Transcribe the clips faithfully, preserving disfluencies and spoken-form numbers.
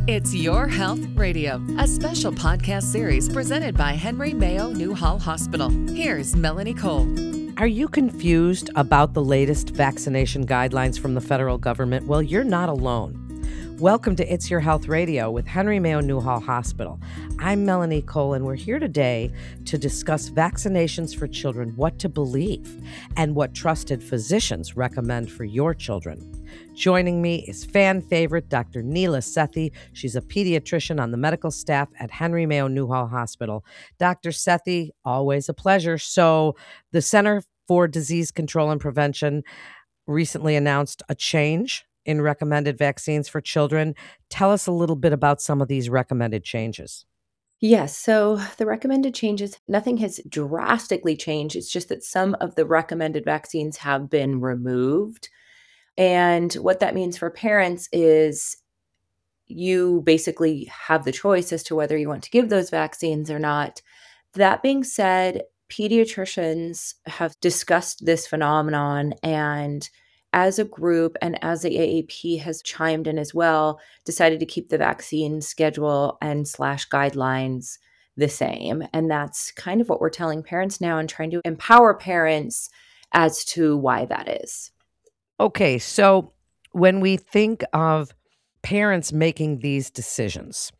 It's Your Health Radio, a special podcast series presented by Henry Mayo Newhall Hospital. Here's Melanie Cole. Are you confused about the latest vaccination guidelines from the federal government? Well, you're not alone. Welcome to It's Your Health Radio with Henry Mayo Newhall Hospital. I'm Melanie Cole, and we're here today to discuss vaccinations for children, what to believe, and what trusted physicians recommend for your children. Joining me is fan favorite Doctor Neela Sethi. She's a pediatrician on the medical staff at Henry Mayo Newhall Hospital. Doctor Sethi, always a pleasure. So the Center for Disease Control and Prevention recently announced a change in recommended vaccines for children. Tell us a little bit about some of these recommended changes. Yes. So the recommended changes, nothing has drastically changed. It's just that some of the recommended vaccines have been removed. And what that means for parents is you basically have the choice as to whether you want to give those vaccines or not. That being said, pediatricians have discussed this phenomenon, and as a group and as the A A P has chimed in as well, decided to keep the vaccine schedule and slash guidelines the same. And that's kind of what we're telling parents now and trying to empower parents as to why that is. Okay, so when we think of parents making these decisions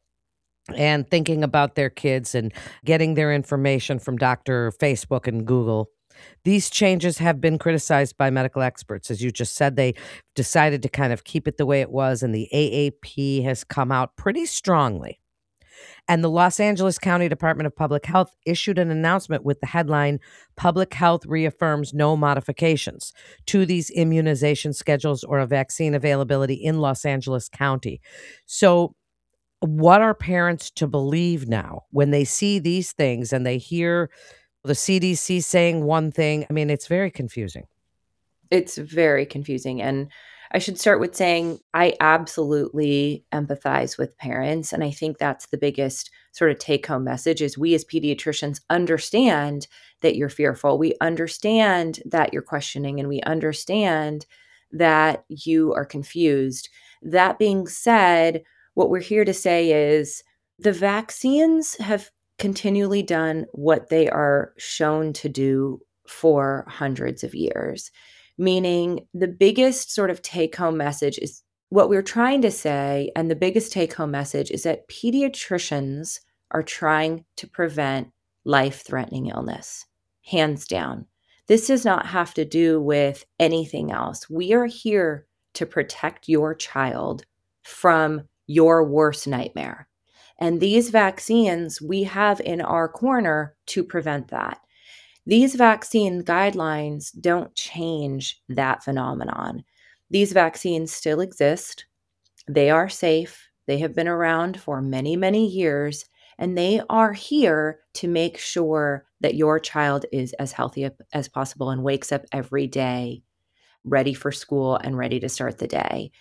and thinking about their kids and getting their information from Doctor Facebook and Google, these changes have been criticized by medical experts. As you just said, they decided to kind of keep it the way it was, and the A A P has come out pretty strongly. And the Los Angeles County Department of Public Health issued an announcement with the headline, Public Health reaffirms no modifications to these immunization schedules or a vaccine availability in Los Angeles County. So what are parents to believe now when they see these things and they hear the C D C saying one thing? I mean, it's very confusing. It's very confusing. And I should start with saying I absolutely empathize with parents. And I think that's the biggest sort of take home message is we as pediatricians understand that you're fearful. We understand that you're questioning, and we understand that you are confused. That being said, what we're here to say is the vaccines have continually done what they are shown to do for hundreds of years. Meaning the biggest sort of take-home message is what we're trying to say, and the biggest take-home message is that pediatricians are trying to prevent life-threatening illness, hands down. This does not have to do with anything else. We are here to protect your child from your worst nightmare. And these vaccines we have in our corner to prevent that. These vaccine guidelines don't change that phenomenon. These vaccines still exist. They are safe. They have been around for many, many years, and they are here to make sure that your child is as healthy as possible and wakes up every day ready for school and ready to start the day.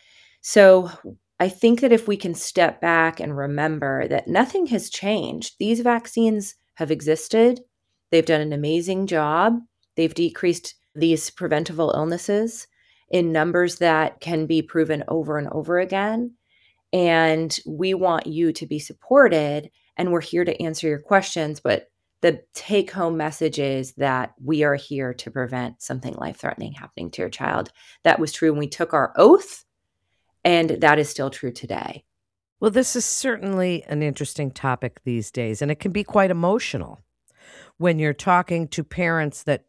So I think that if we can step back and remember that nothing has changed, these vaccines have existed. They've done an amazing job. They've decreased these preventable illnesses in numbers that can be proven over and over again. And we want you to be supported, and we're here to answer your questions. But the take-home message is that we are here to prevent something life-threatening happening to your child. That was true when we took our oath, and that is still true today. Well, this is certainly an interesting topic these days, and it can be quite emotional when you're talking to parents that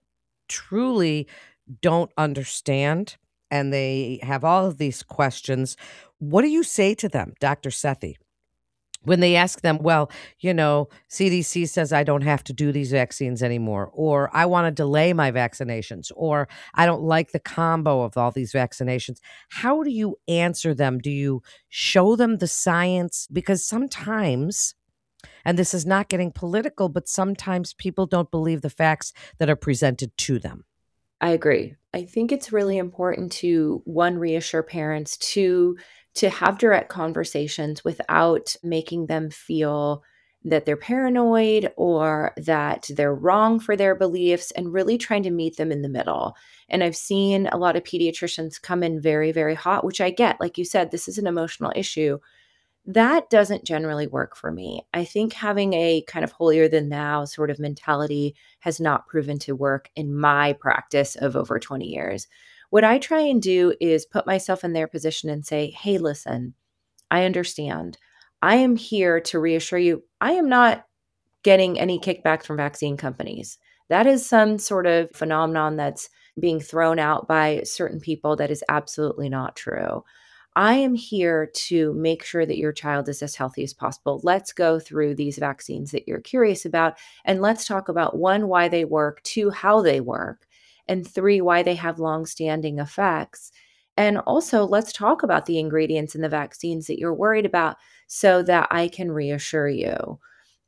truly don't understand and they have all of these questions. What do you say to them, Doctor Sethi, when they ask them, well, you know, C D C says I don't have to do these vaccines anymore, or I want to delay my vaccinations, or I don't like the combo of all these vaccinations? How do you answer them? Do you show them the science? Because sometimes, and this is not getting political, but sometimes people don't believe the facts that are presented to them. I agree. I think it's really important to, one, reassure parents, two, to have direct conversations without making them feel that they're paranoid or that they're wrong for their beliefs, and really trying to meet them in the middle. And I've seen a lot of pediatricians come in very, very hot, which I get. Like you said, this is an emotional issue. That doesn't generally work for me. I think having a kind of holier than thou sort of mentality has not proven to work in my practice of over twenty years. What I try and do is put myself in their position and say, hey, listen, I understand. I am here to reassure you. I am not getting any kickback from vaccine companies. That is some sort of phenomenon that's being thrown out by certain people that is absolutely not true. I am here to make sure that your child is as healthy as possible. Let's go through these vaccines that you're curious about, and let's talk about one, why they work, two, how they work, and three, why they have long-standing effects. And also, let's talk about the ingredients in the vaccines that you're worried about so that I can reassure you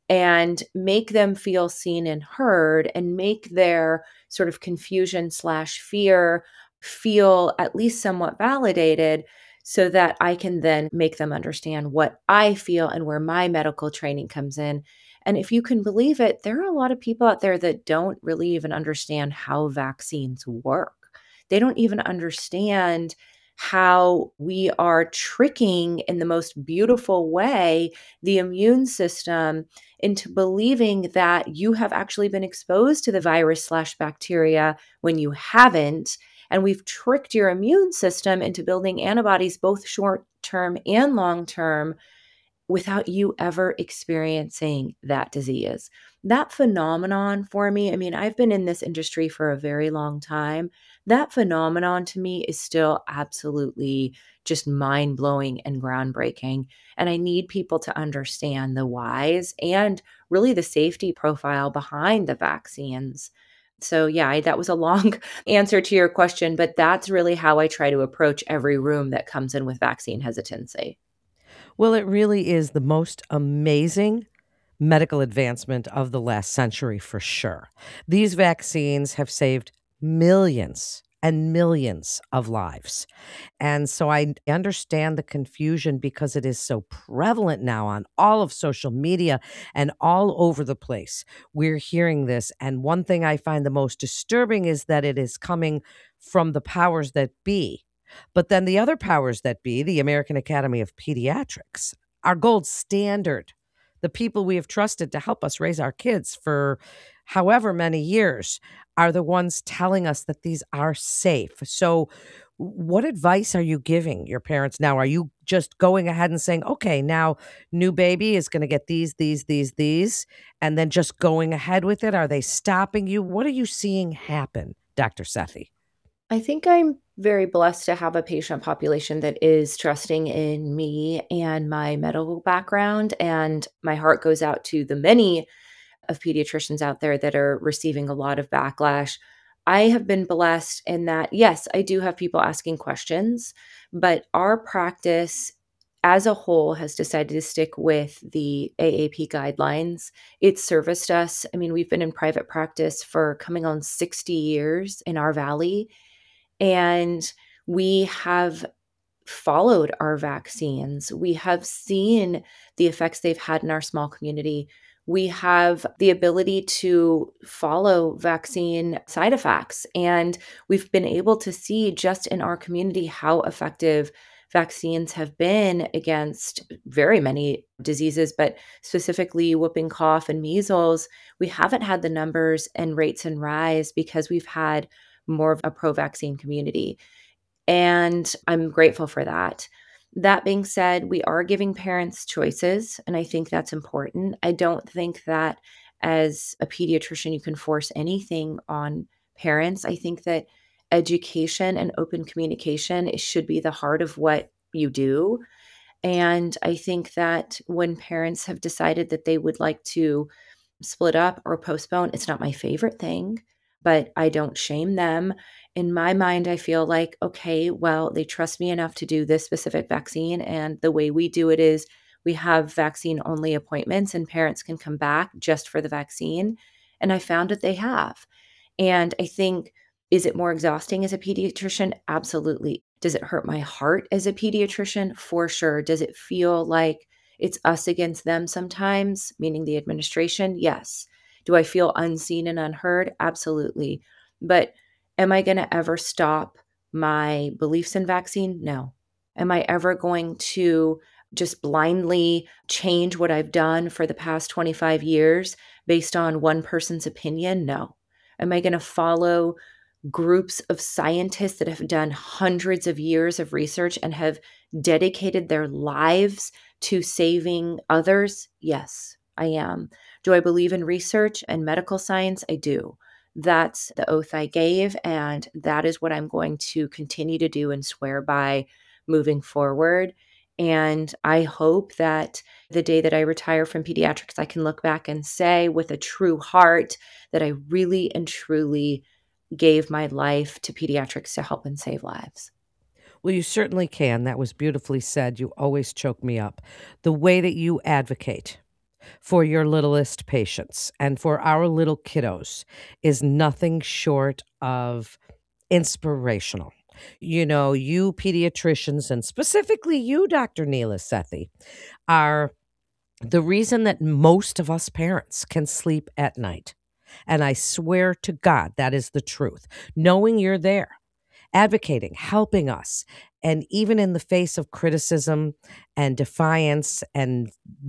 and make them feel seen and heard and make their sort of confusion slash fear feel at least somewhat validated so that I can then make them understand what I feel and where my medical training comes in. And if you can believe it, there are a lot of people out there that don't really even understand how vaccines work. They don't even understand how we are tricking in the most beautiful way the immune system into believing that you have actually been exposed to the virus slash bacteria when you haven't. And we've tricked your immune system into building antibodies, both short term and long term, without you ever experiencing that disease. That phenomenon for me, I mean, I've been in this industry for a very long time. That phenomenon to me is still absolutely just mind blowing and groundbreaking. And I need people to understand the whys and really the safety profile behind the vaccines. So, yeah, I, that was a long answer to your question, but that's really how I try to approach every room that comes in with vaccine hesitancy. Well, it really is the most amazing medical advancement of the last century for sure. These vaccines have saved millions and millions of lives. And so I understand the confusion because it is so prevalent now on all of social media and all over the place. We're hearing this. And one thing I find the most disturbing is that it is coming from the powers that be. But then the other powers that be, the American Academy of Pediatrics, our gold standard, the people we have trusted to help us raise our kids for however many years, are the ones telling us that these are safe. So, what advice are you giving your parents now? Are you just going ahead and saying, okay, now new baby is going to get these, these, these, these, and then just going ahead with it? Are they stopping you? What are you seeing happen, Doctor Sethi? I think I'm very blessed to have a patient population that is trusting in me and my medical background. And my heart goes out to the many of pediatricians out there that are receiving a lot of backlash. I have been blessed in that, yes, I do have people asking questions, but our practice as a whole has decided to stick with the A A P guidelines. It's serviced us. I mean, we've been in private practice for coming on sixty years in our valley, and we have followed our vaccines. We have seen the effects they've had in our small community. We have the ability to follow vaccine side effects. And we've been able to see just in our community how effective vaccines have been against very many diseases, but specifically whooping cough and measles. We haven't had the numbers and rates and rise because we've had more of a pro vaccine community. And I'm grateful for that. That being said, we are giving parents choices, and I think that's important. I don't think that as a pediatrician, you can force anything on parents. I think that education and open communication it should be the heart of what you do. And I think that when parents have decided that they would like to split up or postpone, it's not my favorite thing, but I don't shame them. In my mind, I feel like, okay, well, they trust me enough to do this specific vaccine. And the way we do it is we have vaccine only appointments and parents can come back just for the vaccine. And I found that they have. And I think, is it more exhausting as a pediatrician? Absolutely. Does it hurt my heart as a pediatrician? For sure. Does it feel like it's us against them sometimes, meaning the administration? Yes. Do I feel unseen and unheard? Absolutely. But am I going to ever stop my beliefs in vaccine? No. Am I ever going to just blindly change what I've done for the past twenty-five years based on one person's opinion? No. Am I going to follow groups of scientists that have done hundreds of years of research and have dedicated their lives to saving others? Yes, I am. Do I believe in research and medical science? I do. That's the oath I gave, and that is what I'm going to continue to do and swear by moving forward. And I hope that the day that I retire from pediatrics, I can look back and say with a true heart that I really and truly gave my life to pediatrics to help and save lives. Well, you certainly can. That was beautifully said. You always choke me up. The way that you advocate for your littlest patients and for our little kiddos is nothing short of inspirational. You know, you pediatricians, and specifically you, Doctor Neela Sethi, are the reason that most of us parents can sleep at night. And I swear to God, that is the truth. Knowing you're there, advocating, helping us, and even in the face of criticism and defiance and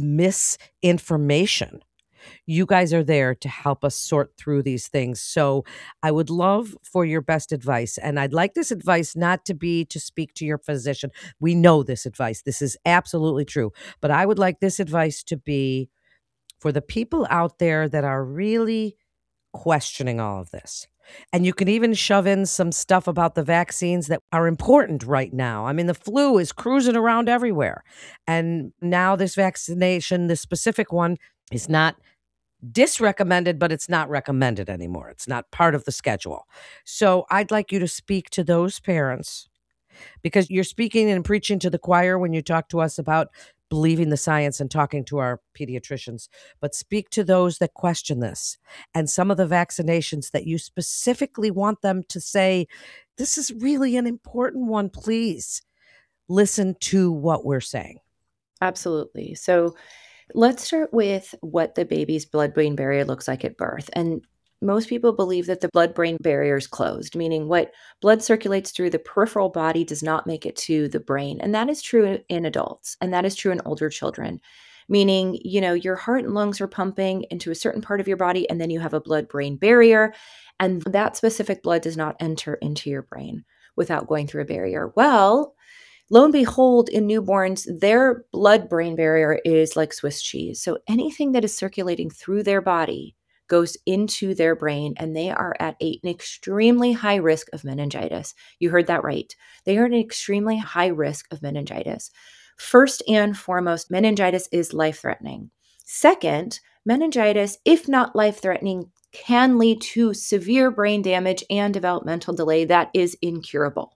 misinformation, you guys are there to help us sort through these things. So I would love for your best advice. And I'd like this advice not to be to speak to your physician. We know this advice. This is absolutely true. But I would like this advice to be for the people out there that are really questioning all of this. And you can even shove in some stuff about the vaccines that are important right now. I mean, the flu is cruising around everywhere. And now this vaccination, this specific one, is not disrecommended, but it's not recommended anymore. It's not part of the schedule. So I'd like you to speak to those parents, because you're speaking and preaching to the choir when you talk to us about believing the science and talking to our pediatricians, but speak to those that question this and some of the vaccinations that you specifically want them to say, this is really an important one. Please listen to what we're saying. Absolutely. So let's start with what the baby's blood-brain barrier looks like at birth. And most people believe that the blood-brain barrier is closed, meaning what blood circulates through the peripheral body does not make it to the brain. And that is true in adults, and that is true in older children, meaning, you know, your heart and lungs are pumping into a certain part of your body, and then you have a blood-brain barrier, and that specific blood does not enter into your brain without going through a barrier. Well, lo and behold, in newborns, their blood-brain barrier is like Swiss cheese. So anything that is circulating through their body goes into their brain, and they are at a, an extremely high risk of meningitis. You heard that right. They are at an extremely high risk of meningitis. First and foremost, meningitis is life-threatening. Second, meningitis, if not life-threatening, can lead to severe brain damage and developmental delay that is incurable.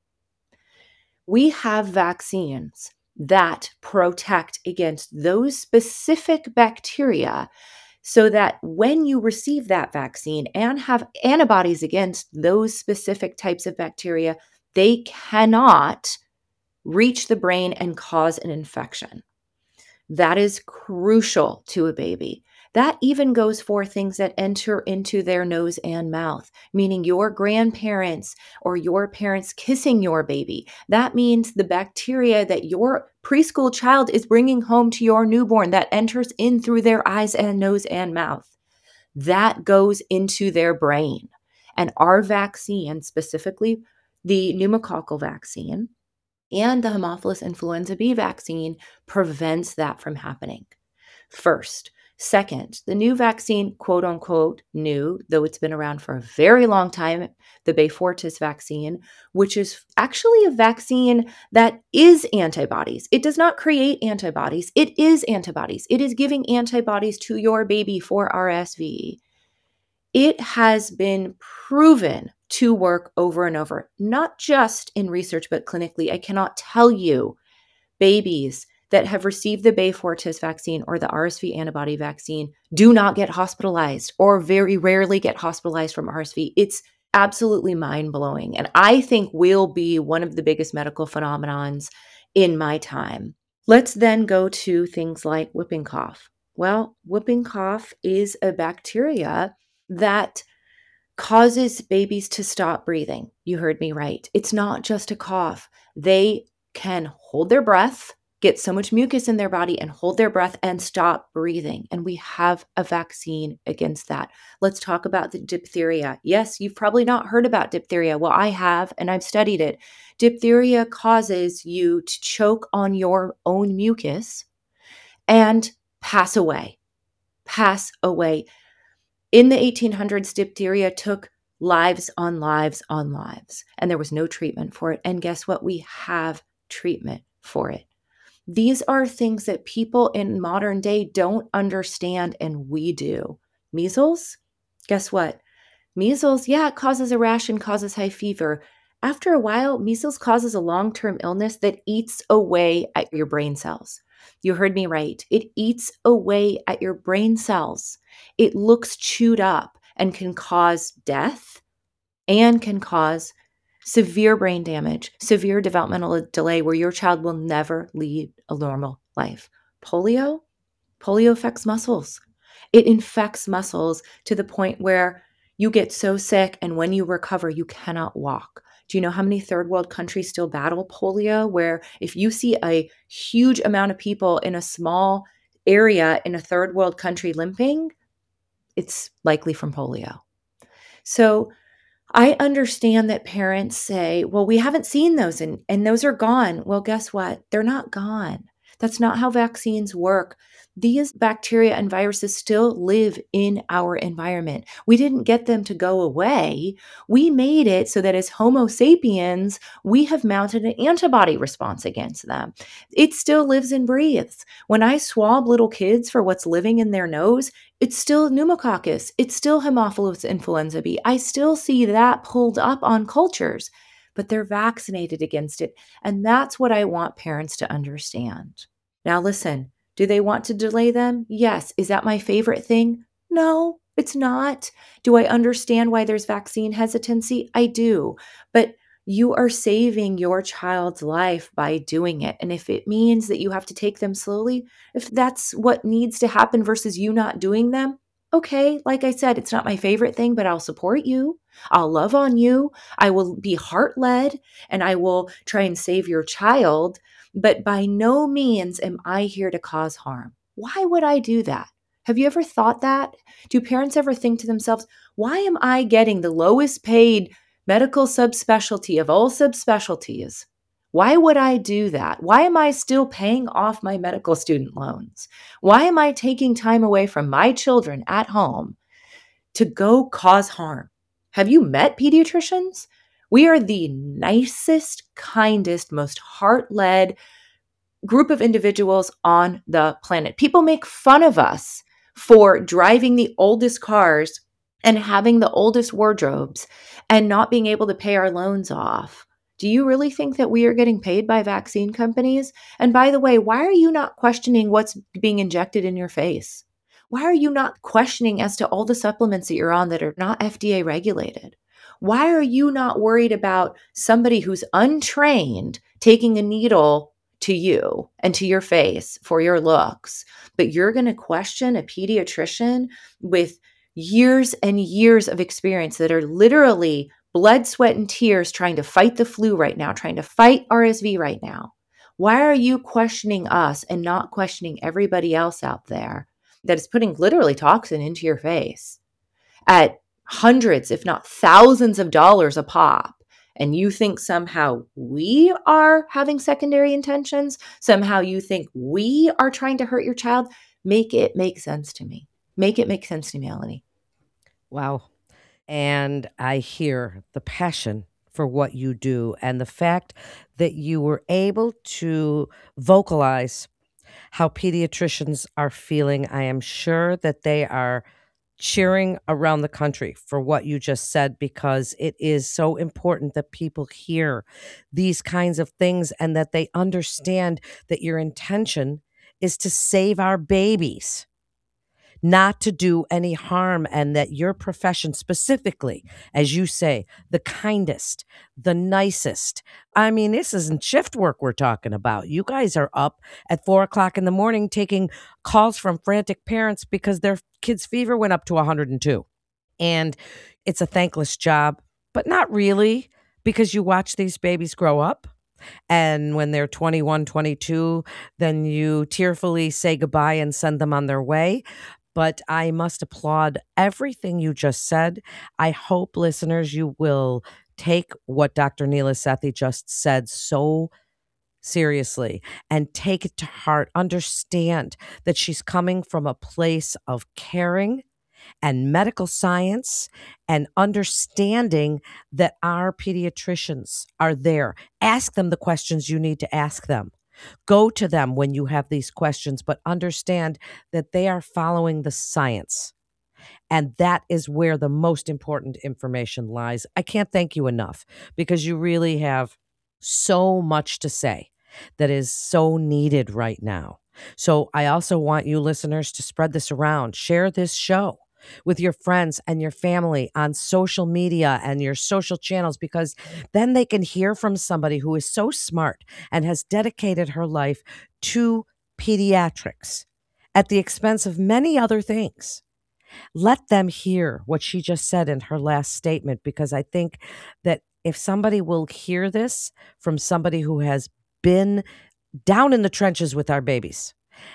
We have vaccines that protect against those specific bacteria so that when you receive that vaccine and have antibodies against those specific types of bacteria, they cannot reach the brain and cause an infection. That is crucial to a baby. That even goes for things that enter into their nose and mouth, meaning your grandparents or your parents kissing your baby. That means the bacteria that your preschool child is bringing home to your newborn that enters in through their eyes and nose and mouth, that goes into their brain. And our vaccine, specifically the pneumococcal vaccine and the Haemophilus influenza B vaccine, prevents that from happening. First. Second, the new vaccine, quote unquote, new, though it's been around for a very long time, the Beyfortus vaccine, which is actually a vaccine that is antibodies. It does not create antibodies. It is antibodies. It is giving antibodies to your baby for R S V. It has been proven to work over and over, not just in research, but clinically. I cannot tell you babies that have received the Beyfortus vaccine or the R S V antibody vaccine do not get hospitalized or very rarely get hospitalized from R S V. It's absolutely mind-blowing. And I think will be one of the biggest medical phenomenons in my time. Let's then go to things like whooping cough. Well, whooping cough is a bacteria that causes babies to stop breathing. You heard me right. It's not just a cough. They can hold their breath get so much mucus in their body and hold their breath and stop breathing. And we have a vaccine against that. Let's talk about the diphtheria. Yes, you've probably not heard about diphtheria. Well, I have, and I've studied it. Diphtheria causes you to choke on your own mucus and pass away. Pass away. In the eighteen hundreds, diphtheria took lives on lives on lives, and there was no treatment for it. And guess what? We have treatment for it. These are things that people in modern day don't understand, and we do. Measles, guess what? Measles, yeah, it causes a rash and causes high fever. After a while, measles causes a long-term illness that eats away at your brain cells. You heard me right. It eats away at your brain cells. It looks chewed up and can cause death and can cause severe brain damage, severe developmental delay where your child will never lead a normal life. Polio, polio affects muscles. It infects muscles to the point where you get so sick, and when you recover, you cannot walk. Do you know how many third world countries still battle polio? Where if you see a huge amount of people in a small area in a third world country limping, it's likely from polio. So I understand that parents say, well, we haven't seen those and, and those are gone. Well, guess what? They're not gone. That's not how vaccines work. These bacteria and viruses still live in our environment. We didn't get them to go away. We made it so that as Homo sapiens, we have mounted an antibody response against them. It still lives and breathes. When I swab little kids for what's living in their nose, it's still pneumococcus. It's still Haemophilus influenza B. I still see that pulled up on cultures, but they're vaccinated against it. And that's what I want parents to understand. Now, listen, do they want to delay them? Yes. Is that my favorite thing? No, it's not. Do I understand why there's vaccine hesitancy? I do. But you are saving your child's life by doing it. And if it means that you have to take them slowly, if that's what needs to happen versus you not doing them, okay, like I said, it's not my favorite thing, but I'll support you. I'll love on you. I will be heart-led, and I will try and save your child. But by no means am I here to cause harm. Why would I do that? Have you ever thought that? Do parents ever think to themselves, why am I getting the lowest paid medical subspecialty of all subspecialties? Why would I do that? Why am I still paying off my medical student loans? Why am I taking time away from my children at home to go cause harm? Have you met pediatricians? We are the nicest, kindest, most heart-led group of individuals on the planet. People make fun of us for driving the oldest cars and having the oldest wardrobes and not being able to pay our loans off. Do you really think that we are getting paid by vaccine companies? And by the way, why are you not questioning what's being injected in your face? Why are you not questioning as to all the supplements that you're on that are not F D A regulated? Why are you not worried about somebody who's untrained taking a needle to you and to your face for your looks, but you're going to question a pediatrician with years and years of experience that are literally blood, sweat, and tears trying to fight the flu right now, trying to fight R S V right now? Why are you questioning us and not questioning everybody else out there that is putting literally toxin into your face at hundreds, if not thousands of dollars a pop? And you think somehow we are having secondary intentions? Somehow you think we are trying to hurt your child? Make it make sense to me. Make it make sense to me, Melanie. Wow. And I hear the passion for what you do and the fact that you were able to vocalize how pediatricians are feeling. I am sure that they are cheering around the country for what you just said, because it is so important that people hear these kinds of things and that they understand that your intention is to save our babies, not to do any harm, and that your profession specifically, as you say, the kindest, the nicest. I mean, this isn't shift work we're talking about. You guys are up at four o'clock in the morning taking calls from frantic parents because their kid's fever went up to one hundred two. And it's a thankless job, but not really, because you watch these babies grow up And when they're twenty-one, twenty-two, then you tearfully say goodbye and send them on their way. But I must applaud everything you just said. I hope, listeners, you will take what Doctor Neela Sethi just said so seriously and take it to heart. Understand that she's coming from a place of caring and medical science and understanding that our pediatricians are there. Ask them the questions you need to ask them. Go to them when you have these questions, but understand that they are following the science. And that is where the most important information lies. I can't thank you enough because you really have so much to say that is so needed right now. So I also want you listeners to spread this around. Share this show with your friends and your family on social media and your social channels, because then they can hear from somebody who is so smart and has dedicated her life to pediatrics at the expense of many other things. Let them hear what she just said in her last statement, because I think that if somebody will hear this from somebody who has been down in the trenches with our babies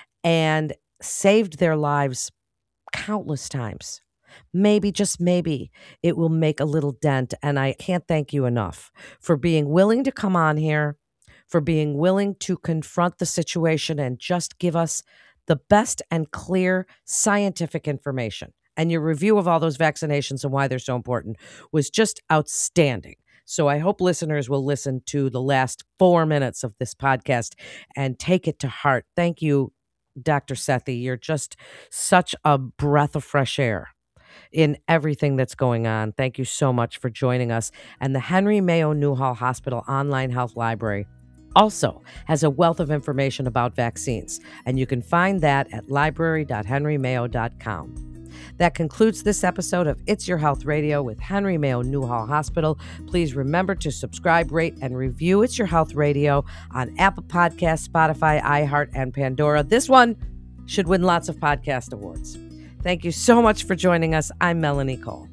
and saved their lives countless times, maybe, just maybe, it will make a little dent. And I can't thank you enough for being willing to come on here, for being willing to confront the situation and just give us the best and clear scientific information. And your review of all those vaccinations and why they're so important was just outstanding. So I hope listeners will listen to the last four minutes of this podcast and take it to heart. Thank you, Doctor Sethi. You're just such a breath of fresh air in everything that's going on. Thank you so much for joining us. And the Henry Mayo Newhall Hospital Online Health Library also has a wealth of information about vaccines, and you can find that at library dot henry mayo dot com. That concludes this episode of It's Your Health Radio with Henry Mayo Newhall Hospital. Please remember to subscribe, rate, and review It's Your Health Radio on Apple Podcasts, Spotify, iHeart, and Pandora. This one should win lots of podcast awards. Thank you so much for joining us. I'm Melanie Cole.